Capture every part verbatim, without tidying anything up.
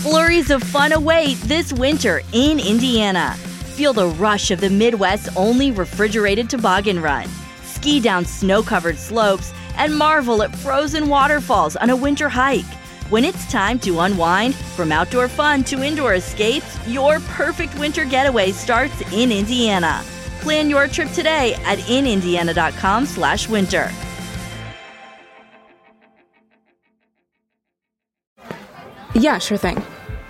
Flurries of fun await this winter in Indiana. Feel the rush of the Midwest's only refrigerated toboggan run. Ski down snow-covered slopes and marvel at frozen waterfalls on a winter hike. When it's time to unwind, from outdoor fun to indoor escapes, your perfect winter getaway starts in Indiana. Plan your trip today at in indiana dot com slash winter. Yeah, sure thing.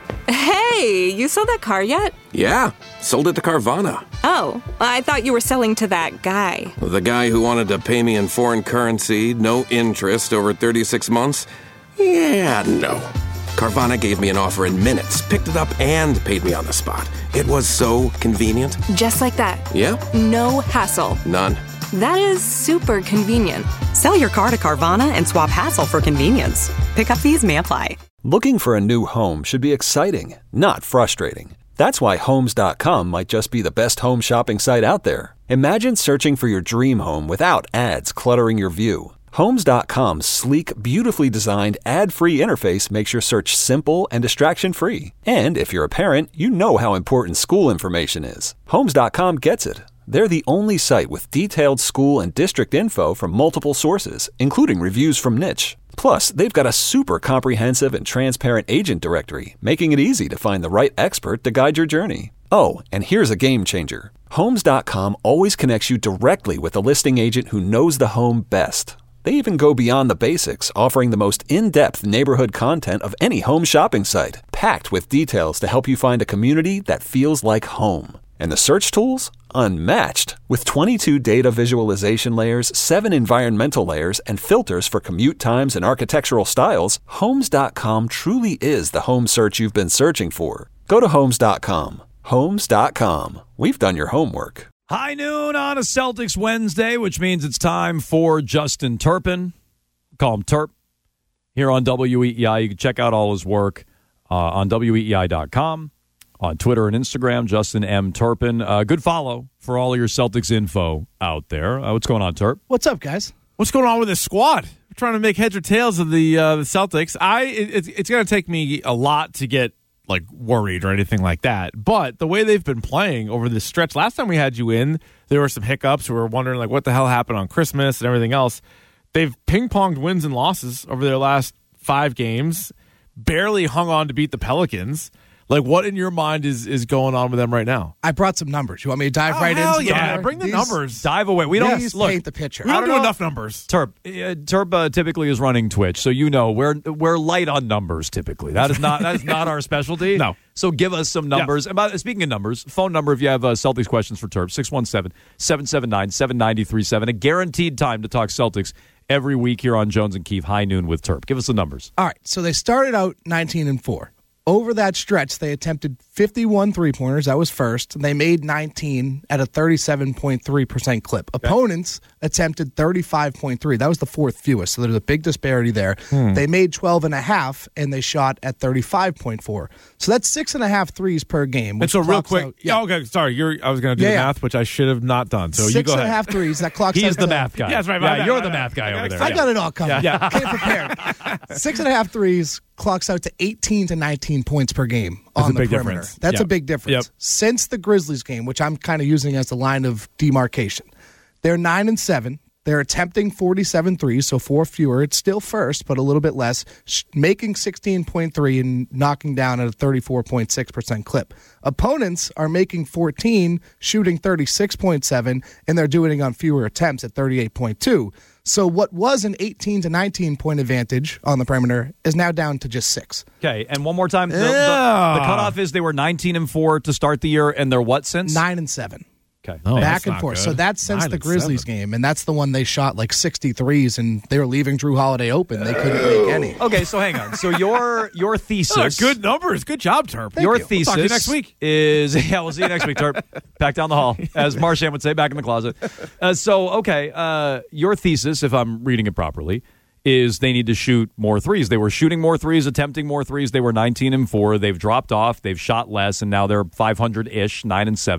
Hey, you sold that car yet? Yeah, sold it to Carvana. Oh, I thought you were selling to that guy. The guy who wanted to pay me in foreign currency, no interest, over thirty-six months? Yeah, no. Carvana gave me an offer in minutes, picked it up, and paid me on the spot. It was so convenient. Just like that. Yeah? No hassle. None. That is super convenient. Sell your car to Carvana and swap hassle for convenience. Pickup fees may apply. Looking for a new home should be exciting, not frustrating. That's why Homes dot com might just be the best home shopping site out there. Imagine searching for your dream home without ads cluttering your view. Homes dot com's sleek, beautifully designed, ad-free interface makes your search simple and distraction-free. And if you're a parent, you know how important school information is. Homes dot com gets it. They're the only site with detailed school and district info from multiple sources, including reviews from Niche. Plus, they've got a super comprehensive and transparent agent directory, making it easy to find the right expert to guide your journey. Oh, and here's a game changer. Homes dot com always connects you directly with a listing agent who knows the home best. They even go beyond the basics, offering the most in-depth neighborhood content of any home shopping site, packed with details to help you find a community that feels like home. And the search tools? Unmatched. With twenty-two data visualization layers, seven environmental layers, and filters for commute times and architectural styles, Homes dot com truly is the home search you've been searching for. Go to Homes dot com. Homes dot com. We've done your homework. High noon on a Celtics Wednesday, which means it's time for Justin Turpin. Call him Terp. Here on W E E I. You can check out all his work uh, on W E E I dot com. On Twitter and Instagram, Justin M. Turpin. Uh, good follow for all your Celtics info out there. Uh, what's going on, Turp? What's up, guys? What's going on with this squad? We're trying to make heads or tails of the uh, the Celtics. I it, it's it's going to take me a lot to get like worried or anything like that. But the way they've been playing over this stretch, last time we had you in, there were some hiccups. We were wondering like what the hell happened on Christmas and everything else. They've ping-ponged wins and losses over their last five games, barely hung on to beat the Pelicans. Like, what in your mind is, is going on with them right now? I brought some numbers. You want me to dive oh, right hell into yeah. the Bring the These, numbers. Dive away. We don't These look, paint the picture. We don't, don't do know. enough numbers. Terp, uh, Terp uh, typically is running Twitch, so you know we're we're light on numbers typically. That is not that is not our specialty. No. So give us some numbers. Yeah. And by, speaking of numbers, phone number if you have uh, Celtics questions for Terp, six one seven, seven seven nine, seven nine three seven. A guaranteed time to talk Celtics every week here on Jones and Keefe, High Noon with Terp. Give us the numbers. All right, so they started out nineteen and four. Over that stretch, they attempted fifty-one three-pointers. That was first. They made nineteen at a thirty-seven point three percent clip. Okay. Opponents attempted thirty-five point three. That was the fourth fewest, so there's a big disparity there. Hmm. They made twelve and a half, and they shot at thirty-five point four. So that's six and a half threes per game. And so real quick, out, yeah. oh, okay, sorry, you're, I was going to do yeah, the yeah. math, which I should have not done. So six you go and ahead. a half threes. That clock's He's out the to, math guy. Yeah, that's right. Yeah, bad, you're bad, the bad, math guy bad, over bad, there. I got it all covered. Yeah. Yeah. Came prepared. Six and a half threes clocks out to eighteen to nineteen points per game That's on a the big perimeter. difference. That's Yep. a big difference. Yep. Since the Grizzlies game, which I'm kind of using as the line of demarcation, they're nine and seven. They're attempting forty-seven threes, so four fewer. It's still first, but a little bit less, sh- making sixteen point three and knocking down at a thirty-four point six percent clip. Opponents are making fourteen, shooting thirty-six point seven, and they're doing it on fewer attempts at thirty-eight point two. So what was an eighteen to nineteen point advantage on the perimeter is now down to just six. Okay, and one more time. The, the, Yeah. the cutoff is they were nineteen and four to start the year, and they're what since? Nine and seven. Okay. Oh, Back that's and not forth. good. So that's since Nine the and Grizzlies seven. game, and that's the one they shot like sixty threes, and they were leaving Drew Holiday open. They couldn't make any. Okay, so hang on. So your your thesis, Oh, good numbers. Good job, Terp. your you. thesis We'll talk to you next week. is yeah. We'll see you next week, Terp. Back down the hall, as Marchand would say, back in the closet. Uh, so okay, uh, your thesis, if I'm reading it properly, is they need to shoot more threes. They were shooting more threes, attempting more threes. They were nineteen and four. They've dropped off. They've shot less, and now they're five hundred ish, nine and seven.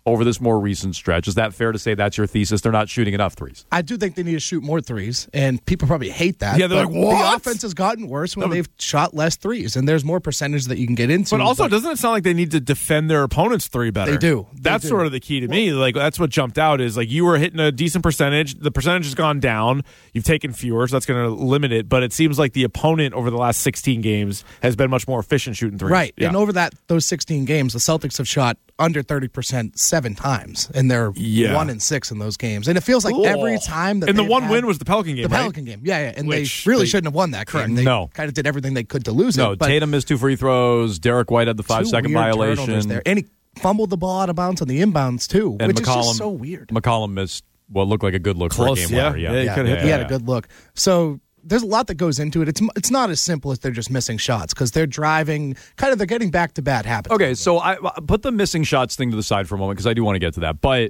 over this more recent stretch. Is that fair to say that's your thesis? They're not shooting enough threes. I do think they need to shoot more threes, and people probably hate that. Yeah, they're but like, what? The offense has gotten worse when they've shot less threes, and there's more percentage that you can get into. But also, doesn't it sound like they need to defend their opponent's three better? They do. They that's do. sort of the key to me. Like, that's what jumped out is, like, you were hitting a decent percentage. The percentage has gone down. You've taken fewer, so that's going to limit it. But it seems like the opponent over the last sixteen games has been much more efficient shooting threes. Right, Yeah. and over that those sixteen games, the Celtics have shot under thirty percent seven times, and they're Yeah. one and six in those games. And it feels like every time that And the they've one had- win was the Pelican game, the right? Pelican game, yeah, yeah, and Which they really they- shouldn't have won that game. They No. kind of did everything they could to lose No, it. But Tatum missed two free throws. Derek White had the two five-second weird turnovers violation. there, and he fumbled the ball out of bounds on the inbounds too, And which McCollum, is just so weird. McCollum missed what looked like a good look Close, for a game yeah. winner. Yeah, Yeah, he Yeah, could've hit he that. had a good look. So there's a lot that goes into it. It's it's not as simple as they're just missing shots because they're driving, kind of they're getting back to bad habits. Okay, so I I put the missing shots thing to the side for a moment because I do want to get to that. But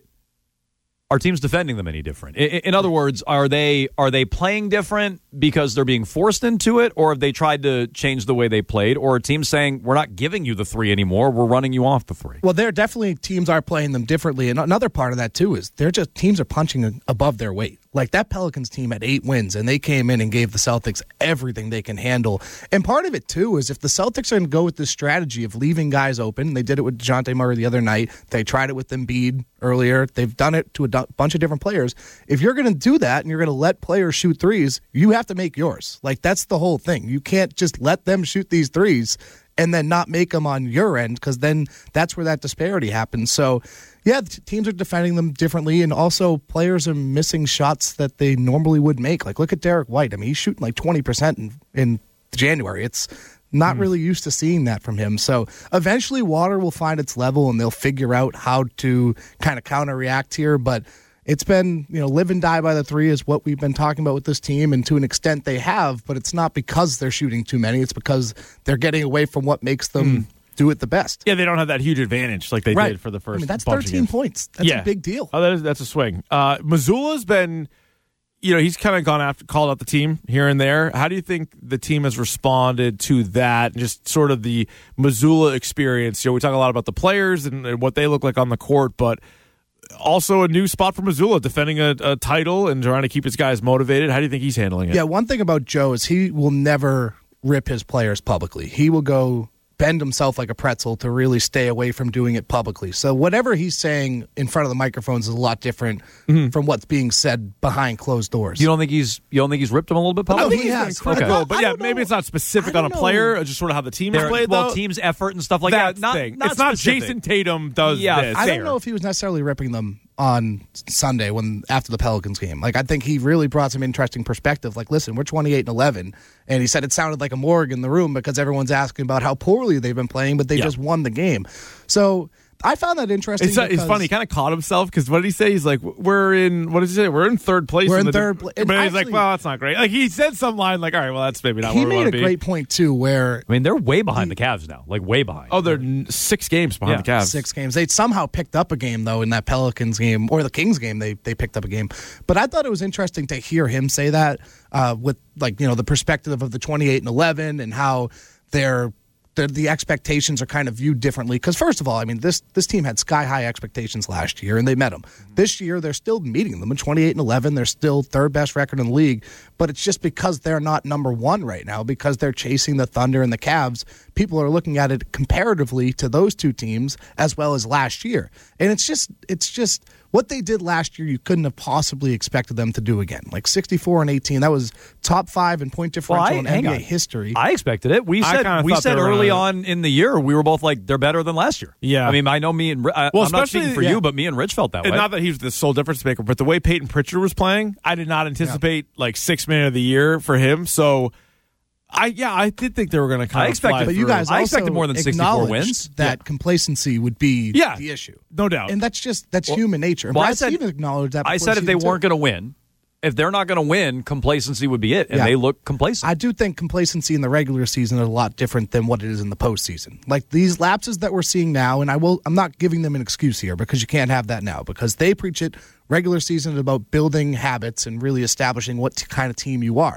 are teams defending them any different? In, in other words, are they are they playing different because they're being forced into it, or have they tried to change the way they played, or are teams saying we're not giving you the three anymore, we're running you off the three? Well, they're definitely teams are playing them differently, and another part of that too is they're just teams are punching above their weight. Like that Pelicans team had eight wins, and they came in and gave the Celtics everything they can handle. And part of it too is if the Celtics are going to go with this strategy of leaving guys open, they did it with DeJounte Murray the other night. They tried it with Embiid earlier. They've done it to a du- bunch of different players. If you're going to do that and you're going to let players shoot threes, you have to make yours. Like that's the whole thing. You can't just let them shoot these threes and then not make them on your end because then that's where that disparity happens. So, yeah, the teams are defending them differently, and also players are missing shots that they normally would make. Like, look at Derek White. I mean, he's shooting like twenty percent in, in January. It's not mm. really used to seeing that from him. So eventually water will find its level, and they'll figure out how to kind of counter-react here, but it's been, you know, live and die by the three is what we've been talking about with this team, and to an extent they have, but it's not because they're shooting too many. It's because they're getting away from what makes them mm. do it the best. Yeah, they don't have that huge advantage like they right. did for the first I mean, that's bunch thirteen of games. points. That's yeah. a big deal. Oh, that is, that's a swing. Uh, Missoula's been, you know, he's kind of gone after, called out the team here and there. How do you think the team has responded to that and just sort of the Missoula experience? You know, we talk a lot about the players and, and what they look like on the court, but also a new spot for Missoula, defending a, a title and trying to keep his guys motivated. How do you think he's handling it? Yeah, one thing about Joe is he will never rip his players publicly. He will go bend himself like a pretzel to really stay away from doing it publicly. So whatever he's saying in front of the microphones is a lot different mm-hmm. from what's being said behind closed doors. You don't think he's you don't think he's ripped him a little bit publicly? I think he's has. been critical, Okay. but yeah, maybe it's not specific on a know. player, just sort of how the team has There- played. well, though. team's effort and stuff like that that. Not, thing. not it's not specific. Jason Tatum does Yeah, this. I fair. don't know if he was necessarily ripping them on Sunday when after the Pelicans game. Like I think he really brought some interesting perspective. Like, listen, we're twenty-eight and eleven, and he said it sounded like a morgue in the room because everyone's asking about how poorly they've been playing, but they Yeah. just won the game. So I found that interesting. It's, it's because- funny. He kind of caught himself because what did he say? He's like, "We're in what did he say? We're in third place. We're in the, third pla- But and he's like, actually- "Well, that's not great." Like he said some line like, "All right, well, that's maybe not He where we made want a to be." great point too, where I mean, they're way behind the Cavs now, like way behind. Oh, they're n- six games behind Yeah. the Cavs. six games. They somehow picked up a game though in that Pelicans game or the Kings game. They they picked up a game, but I thought it was interesting to hear him say that uh, with like you know the perspective of the twenty-eight and eleven and how they're. The, the expectations are kind of viewed differently because first of all, I mean this this team had sky high expectations last year and they met them. This year they're still meeting them at twenty-eight and eleven. They're still third best record in the league, but it's just because they're not number one right now because they're chasing the Thunder and the Cavs. People are looking at it comparatively to those two teams as well as last year, and it's just it's just what they did last year. You couldn't have possibly expected them to do again. Like sixty-four and eighteen, that was top five in point differential Well, I- in hang N B A on. history. I expected it. We I said kinda we thought said they were early gonna- on in the year we were both like they're better than last year. Yeah. I mean, I know me and I, Well, I'm not especially- speaking for yeah. you, but me and Rich felt that And way. not that he was the sole difference maker, but the way Peyton Pritchard was playing, I did not anticipate like six man of the year for him. So, I yeah, I did think they were going to kind I of expected- fly But you through. guys I also expected more than sixty-four acknowledged wins. that Yeah. complacency would be Yeah. the issue. no doubt. And that's just that's human nature. And well, I Brad said- Stevens acknowledged that. I before said if they season two. weren't going to win, if they're not going to win, complacency would be it, and Yeah. they look complacent. I do think complacency in the regular season is a lot different than what it is in the postseason. Like these lapses that we're seeing now, and I will, I'm not giving them an excuse here because you can't have that now because they preach it. Regular season is about building habits and really establishing what t- kind of team you are.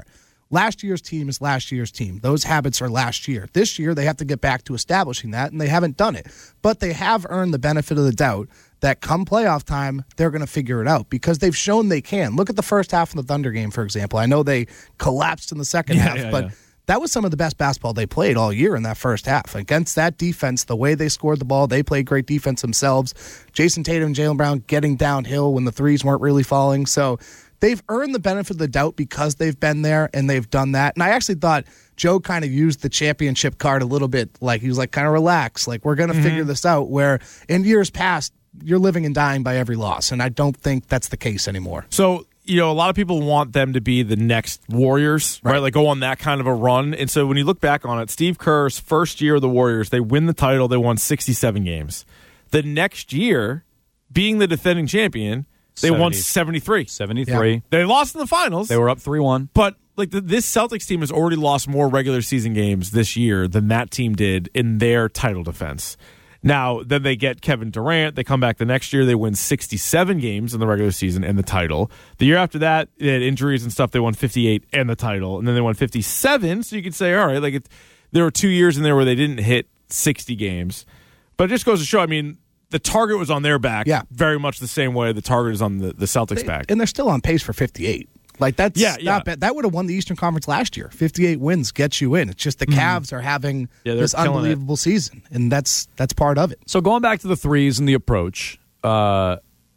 last year's team is last year's team. Those habits are last year. This year, they have to get back to establishing that, and they haven't done it. But they have earned the benefit of the doubt that come playoff time, they're going to figure it out because they've shown they can. Look at the first half of the Thunder game, for example. I know they collapsed in the second yeah, half, yeah, but yeah. that was some of the best basketball they played all year in that first half. Against that defense, the way they scored the ball, they played great defense themselves. Jason Tatum and Jaylen Brown getting downhill when the threes weren't really falling. So they've earned the benefit of the doubt because they've been there and they've done that. And I actually thought Joe kind of used the championship card a little bit. Like he was like, kind of relax. Like, we're going to mm-hmm. figure this out. Where in years past, you're living and dying by every loss. And I don't think that's the case anymore. So, you know, a lot of people want them to be the next Warriors, right? right? Like go on that kind of a run. And so when you look back on it, Steve Kerr's first year of the Warriors, they win the title. They won sixty-seven games. The next year, being the defending champion, they seventy won seventy-three. seventy-three. Yeah. They lost in the finals. They were up three one. But like the, this Celtics team has already lost more regular season games this year than that team did in their title defense. Now, then they get Kevin Durant. They come back the next year. They win sixty-seven games in the regular season and the title. The year after that, they had injuries and stuff. They won fifty-eight and the title. And then they won fifty-seven. So you could say, all right, like it, there were two years in there where they didn't hit sixty games. But it just goes to show, I mean, the target was on their back yeah. very much the same way the target is on the, the Celtics' they, back. And they're still on pace for fifty-eight. Like, that's yeah, yeah. not bad. That would have won the Eastern Conference last year. fifty-eight wins gets you in. It's just the Cavs mm. are having yeah, this unbelievable it. season, and that's that's part of it. So going back to the threes and the approach, uh,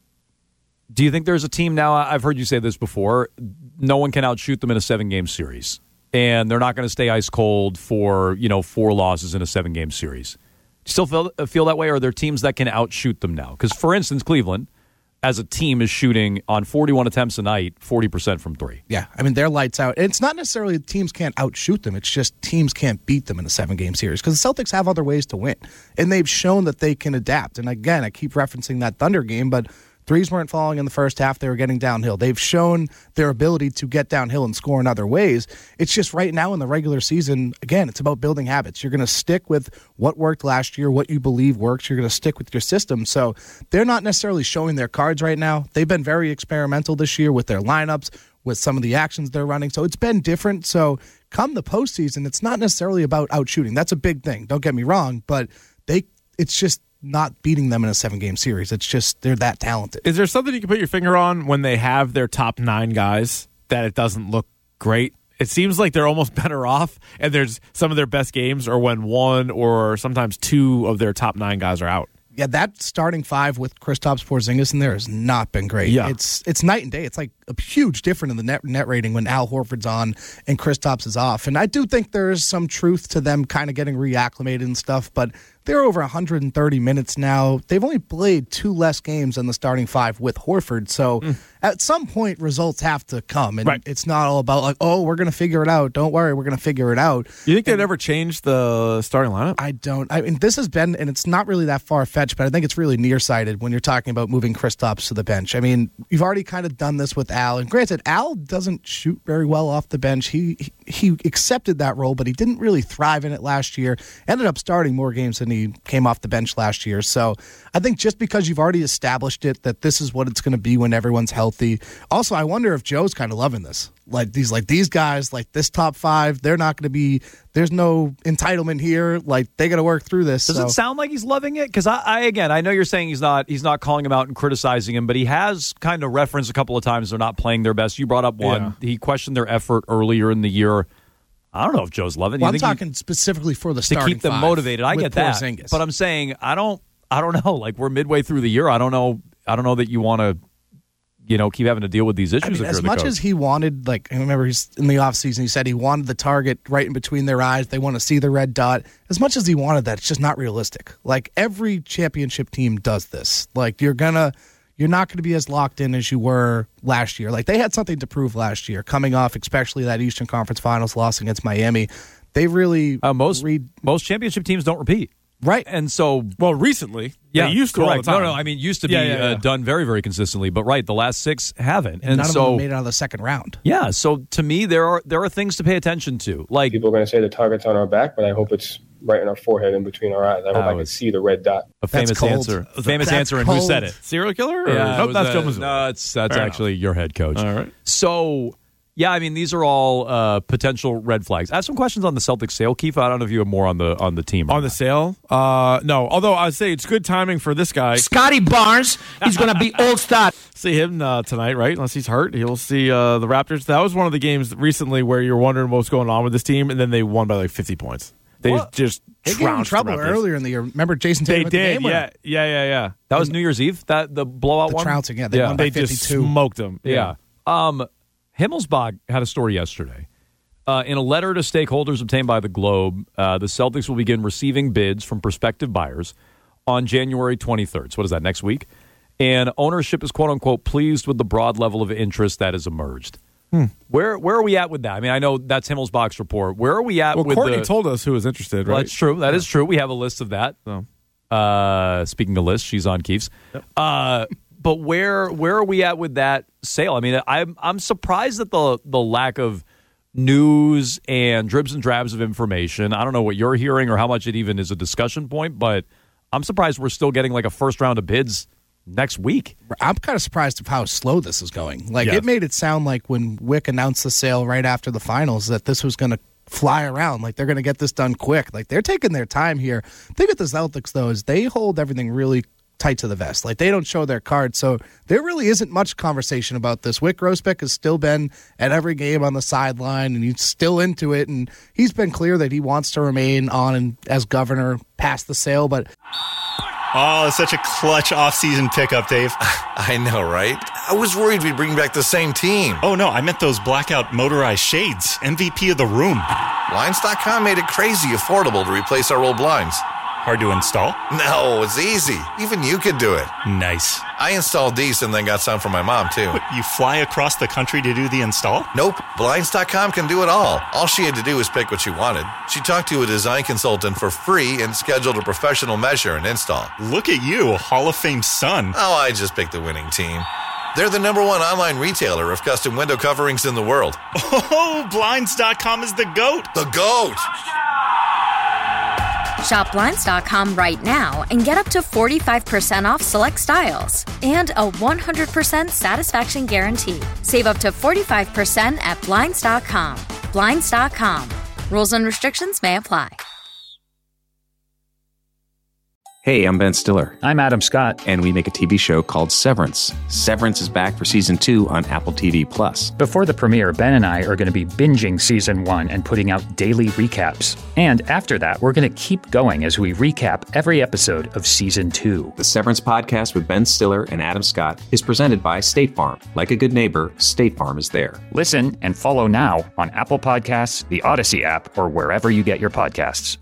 do you think there's a team now, I've heard you say this before, no one can outshoot them in a seven-game series, and they're not going to stay ice cold for, you know, four losses in a seven-game series. Do you still feel, feel that way, or are there teams that can outshoot them now? Because, for instance, Cleveland, as a team, is shooting on forty-one attempts a night, forty percent from three. Yeah, I mean, they're lights out. It's not necessarily teams can't outshoot them. It's just teams can't beat them in a seven-game series because the Celtics have other ways to win, and they've shown that they can adapt. And again, I keep referencing that Thunder game, but threes weren't falling in the first half. They were getting downhill. They've shown their ability to get downhill and score in other ways. It's just right now in the regular season, again, it's about building habits. You're going to stick with what worked last year, what you believe works. You're going to stick with your system. So they're not necessarily showing their cards right now. They've been very experimental this year with their lineups, with some of the actions they're running. So it's been different. So come the postseason, it's not necessarily about outshooting. That's a big thing. Don't get me wrong, but they it's just not beating them in a seven-game series. It's just they're that talented. Is there something you can put your finger on when they have their top nine guys that it doesn't look great? It seems like they're almost better off, and there's some of their best games are when one or sometimes two of their top nine guys are out. Yeah, that starting five with Kristaps Porzingis in there has not been great. Yeah. It's it's night and day. It's like a huge difference in the net net rating when Al Horford's on and Kristaps is off. And I do think there's some truth to them kind of getting reacclimated and stuff, but they're over one hundred thirty minutes now. They've only played two less games than the starting five with Horford. So mm. at some point, results have to come. And right. it's not all about like, oh, we're going to figure it out. Don't worry, we're going to figure it out. You think and they'd ever change the starting lineup? I don't. I mean, this has been, and it's not really that far-fetched, but I think it's really nearsighted when you're talking about moving Kristaps to the bench. I mean, you've already kind of done this with Al. And granted, Al doesn't shoot very well off the bench. He, he, he accepted that role, but he didn't really thrive in it last year. Ended up starting more games than he came off the bench last year. So I think just because you've already established it, that this is what it's going to be when everyone's healthy. Also, I wonder if Joe's kind of loving this. Like these, like these guys, like this top five, they're not going to be, there's no entitlement here. Like they got to work through this. Does so. it sound like he's loving it? Because I, I, again, I know you're saying he's not, he's not calling him out and criticizing him, but he has kind of referenced a couple of times they're not playing their best. You brought up one. Yeah. He questioned their effort earlier in the year. I don't know if Joe's loving it. Well, I'm talking he, specifically for the starting to keep them motivated. I get that, Porzingis. But I'm saying I don't. I don't know. Like we're midway through the year. I don't know. I don't know that you want to, you know, keep having to deal with these issues. I mean, if as you're the much coach. as he wanted, like I remember he's in the offseason, he said he wanted the target right in between their eyes. They want to see the red dot. As much as he wanted that, it's just not realistic. Like every championship team does this. Like you're gonna. You're not going to be as locked in as you were last year. Like they had something to prove last year, coming off especially that Eastern Conference Finals loss against Miami. They really uh, most read, most championship teams don't repeat, right? And so, well, recently, yeah, they used to correct. all the time. No, no, I mean used to be yeah, yeah, yeah. Uh, done very, very consistently. But right, the last six haven't, and, and none so of them made it out of the second round. Yeah, so to me, there are there are things to pay attention to. Like people are going to say the target's on our back, but I hope it's right in our forehead, in between our eyes. I hope uh, I can see the red dot. A famous cold. answer. A famous that's answer, and cold. who said it? Serial killer? Or? Yeah, Nope, that's a, Joe Mazzulla. No, it's that's Fair actually enough. your head coach. All right. So Yeah, I mean, these are all uh, potential red flags. I have some questions on the Celtics sale, Keith. I don't know if you have more on the on the team. On the sale? Uh, no. Although I'd say it's good timing for this guy. Scotty Barnes, he's going to be all-star. See him uh, tonight, right? Unless he's hurt. He'll see uh, the Raptors. That was one of the games recently where you're wondering what's going on with this team, and then they won by like fifty points. They Well, just They got in trounced the trouble Raptors. earlier in the year. Remember Jason They Tatum with the did, game winner? yeah, yeah, yeah, yeah. That was New Year's Eve, that the blowout The one? trouncing, yeah. They won by They just fifty-two. smoked them. Yeah. Um, Himmelsbach had a story yesterday. Uh, in a letter to stakeholders obtained by the Globe, uh, the Celtics will begin receiving bids from prospective buyers on January twenty-third. So what is that, next week? And ownership is, quote-unquote, pleased with the broad level of interest that has emerged. Hmm. Where where are we at with that? I mean, I know that's Himmelsbach's report. Where are we at Well, with Courtney the... told us who was interested, Well, right? that's true. That is true. We have a list of that. So. Uh, speaking of lists, she's on Keith's. Yep. Uh, but where where are we at with that sale? I mean, I'm I'm surprised at the the lack of news and dribs and drabs of information. I don't know what you're hearing or how much it even is a discussion point, but I'm surprised we're still getting like a first round of bids next week. I'm kind of surprised of how slow this is going. Like, Yes. it made it sound like when Wick announced the sale right after the finals that this was going to fly around. Like, they're going to get this done quick. Like, they're taking their time here. The thing with the Celtics, though, is they hold everything really tight to the vest. Like, they don't show their cards. So there really isn't much conversation about this. Wick Grousbeck has still been at every game on the sideline, and he's still into it. And he's been clear that he wants to remain on and, as governor past the sale. But Oh, it's such a clutch offseason pickup, Dave. I know, right? I was worried we'd bring back the same team. Oh, no, I meant those blackout motorized shades. M V P of the room. Blinds dot com made it crazy affordable to replace our old blinds. Hard to install? No, it's easy. Even you could do it. Nice. I installed these and then got some for my mom, too. But you fly across the country to do the install? Nope. Blinds dot com can do it all. All she had to do was pick what she wanted. She talked to a design consultant for free and scheduled a professional measure and install. Look at you, a Hall of Fame son. Oh, I just picked the winning team. They're the number one online retailer of custom window coverings in the world. Oh, Blinds dot com is the GOAT. The GOAT! Shop Blinds dot com right now and get up to forty-five percent off select styles and a one hundred percent satisfaction guarantee. Save up to forty-five percent at Blinds dot com. Blinds dot com. Rules and restrictions may apply. Hey, I'm Ben Stiller. I'm Adam Scott. And we make a T V show called Severance. Severance is back for season two on Apple T V Plus. Before the premiere, Ben and I are going to be binging season one and putting out daily recaps. And after that, we're going to keep going as we recap every episode of season two. The Severance podcast with Ben Stiller and Adam Scott is presented by State Farm. Like a good neighbor, State Farm is there. Listen and follow now on Apple Podcasts, the Odyssey app, or wherever you get your podcasts.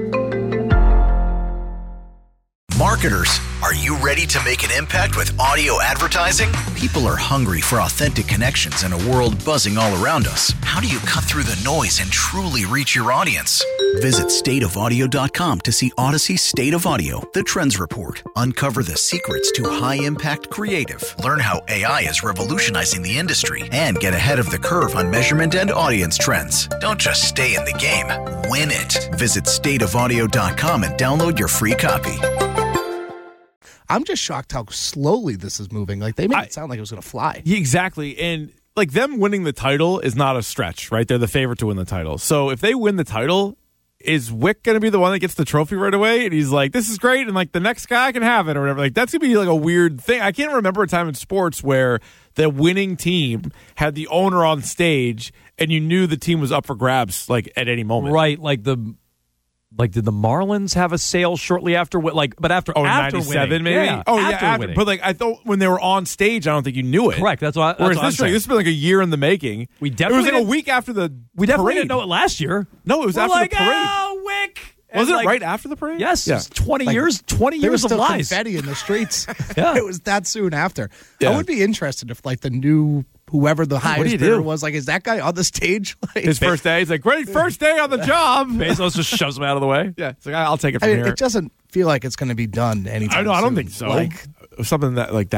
Marketers, are you ready to make an impact with audio advertising? People are hungry for authentic connections in a world buzzing all around us. How do you cut through the noise and truly reach your audience? Visit state of audio dot com to see Odyssey's State of Audio, the Trends Report. Uncover the secrets to high-impact creative. Learn how A I is revolutionizing the industry and get ahead of the curve on measurement and audience trends. Don't just stay in the game, win it. Visit state of audio dot com and download your free copy. I'm just shocked how slowly this is moving. Like, they made it sound like it was going to fly. Yeah, exactly. And like them winning the title is not a stretch, right? They're the favorite to win the title. So if they win the title, is Wick going to be the one that gets the trophy right away? And he's like, this is great. And like the next guy can have it or whatever. Like that's going to be like a weird thing. I can't remember a time in sports where the winning team had the owner on stage and you knew the team was up for grabs like at any moment. Right. Like the... Like, did the Marlins have a sale shortly after? Like, but after oh, after ninety-seven winning. maybe. Yeah, oh after yeah, after. Winning. But like, I thought when they were on stage, I don't think you knew it. Correct. That's why. That's Whereas what this, I'm like, this has been like a year in the making. We definitely it was like a didn't- week after the. We definitely parade. didn't know it last year. No, it was We're after like, the parade. Oh, Wick. Was And it like- right after the parade? Yes. Yeah. It was twenty Like, years. Twenty There years was of still lies. confetti in the streets. Yeah. It was that soon after. Yeah. I would be interested if, like, the new whoever the do highest you bidder do? was, like, is that guy on the stage? Like, His first day, he's like, great first day on the job. Bezos just shoves him out of the way. Yeah, it's like I'll take it I from mean, here. it doesn't feel like it's going to be done anytime I know. I don't soon. think so. Like, Something that like that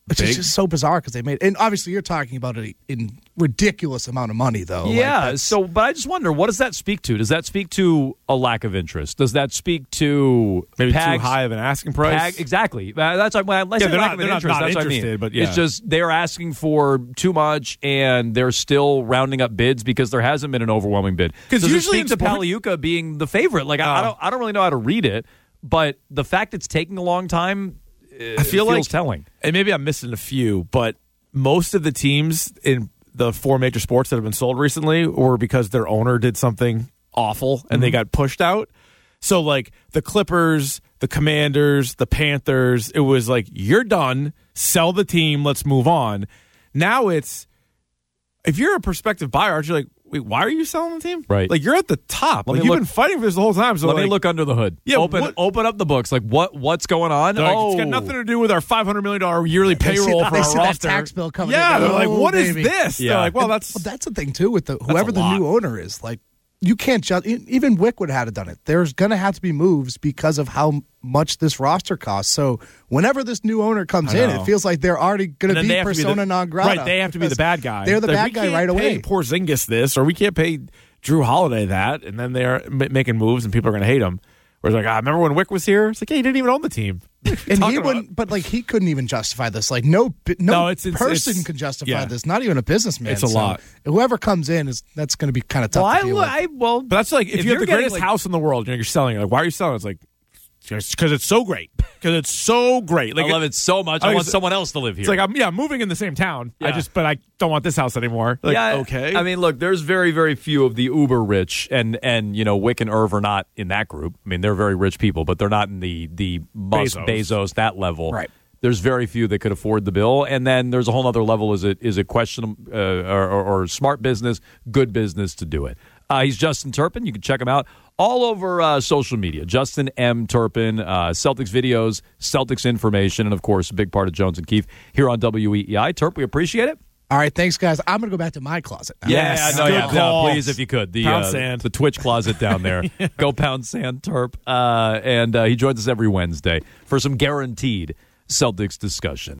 Which is just so bizarre because they made, and obviously you're talking about it in ridiculous amount of money, though. Yeah. Like so, but I just wonder, what does that speak to? Does that speak to a lack of interest? Does that speak to maybe Pags, too high of an asking price? Pag, exactly. Uh, that's like, when I say yeah, lack not, of an not, interest. not That's what I mean. But yeah. It's just they're asking for too much, and they're still rounding up bids because there hasn't been an overwhelming bid. Because Does usually it speak to sport- Pagliuca being the favorite? Like, I, I don't, I don't really know how to read it, but the fact it's taking a long time. I feel feels like telling. And maybe I'm missing a few, but most of the teams in the four major sports that have been sold recently were because their owner did something awful and mm-hmm. they got pushed out. So, like, the Clippers, the Commanders, the Panthers, it was like, you're done, sell the team, let's move on. Now it's, if you're a prospective buyer, you're like, wait, why are you selling the team? Right. Like, you're at the top. Like, you've look, been fighting for this the whole time. So let like, me look under the hood. Yeah, open what, open up the books. Like, what what's going on? Like, oh, it's got nothing to do with our five hundred million dollars yearly they payroll see, for they our see roster. That tax bill coming yeah, in. they're like, oh, what is baby. this? Yeah. They're like, well, that's well, that's the thing too with the whoever the lot. new owner is. Like, you can't just even Wick would have had done it. There's going to have to be moves because of how much this roster costs. So whenever this new owner comes in, it feels like they're already going to be persona the, non grata. Right, they have to be the bad guy. They're the like, bad guy right away. We can't pay Porzingis this, or we can't pay Drew Holiday that, and then they're m- making moves, and people are going to hate them. Whereas, like, ah, remember when Wick was here? It's like, yeah, he didn't even own the team. And he wouldn't, but like he couldn't even justify this. Like no, no, no it's, it's, person it's, can justify yeah. this. Not even a businessman. It's a so lot. Whoever comes in is that's going to be kind of tough. Well, to I, deal with. I well, but that's like if, if you have the getting, greatest like, house in the world, you know, you're selling it. Like, why are you selling it? It's like because it's so great. Because it's so great. Like, I love it so much. I, I want someone else to live here. It's like I'm yeah, moving in the same town. Yeah. I just, but I don't want this house anymore. Like, yeah, okay. I mean, look, there's very, very few of the uber rich, and and you know, Wick and Irv are not in that group. I mean, they're very rich people, but they're not in the the Musk, Bezos. Bezos that level. Right. There's very few that could afford the bill, and then there's a whole other level. Is it is it question uh, or, or, or smart business, good business to do it? Uh, he's Justin Turpin. You can check him out all over uh, social media. Justin M. Turpin, uh, Celtics videos, Celtics information, and of course, a big part of Jones and Keefe here on W E E I. Turp, we appreciate it. All right, thanks, guys. I'm going to go back to my closet now. Yes, yeah, no, yeah, no, please, if you could. The pound uh, sand. the Twitch closet down there. Go pound sand, Turp. Uh, and uh, he joins us every Wednesday for some guaranteed Celtics discussion.